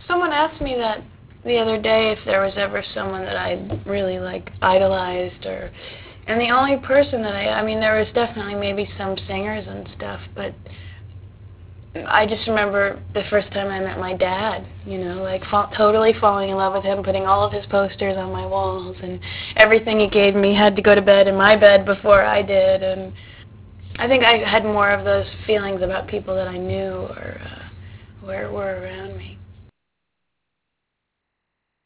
Someone asked me that the other day if there was ever someone that I really like idolized and the only person that I mean there was definitely maybe some singers and stuff, but I just remember the first time I met my dad, you know, like totally falling in love with him, putting all of his posters on my walls, and everything he gave me had to go to bed in my bed before I did, and I think I had more of those feelings about people that I knew or were around me.